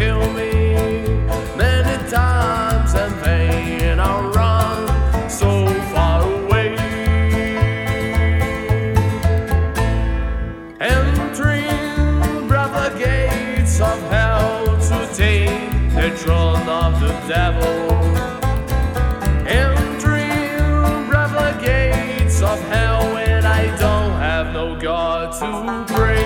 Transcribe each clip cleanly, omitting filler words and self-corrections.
kill me many times and vain. I run so far away, entering the gates of hell to take the throne of the devil. Entering the gates of hell when I don't have no God to pray.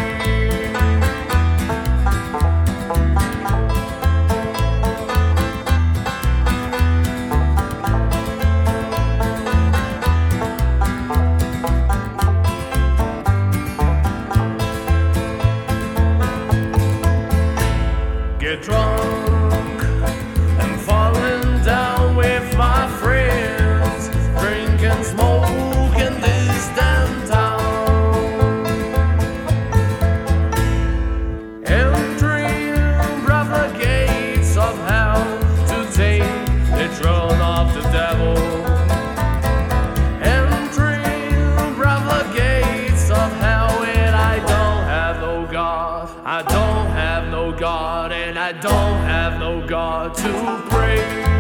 Get drunk and falling down with my friends, drink and smoke in this damn town, entering the gates of hell to take the throne of the devil. Entering the gates of hell and I don't have no God. I don't have no God, and I don't have no God to pray.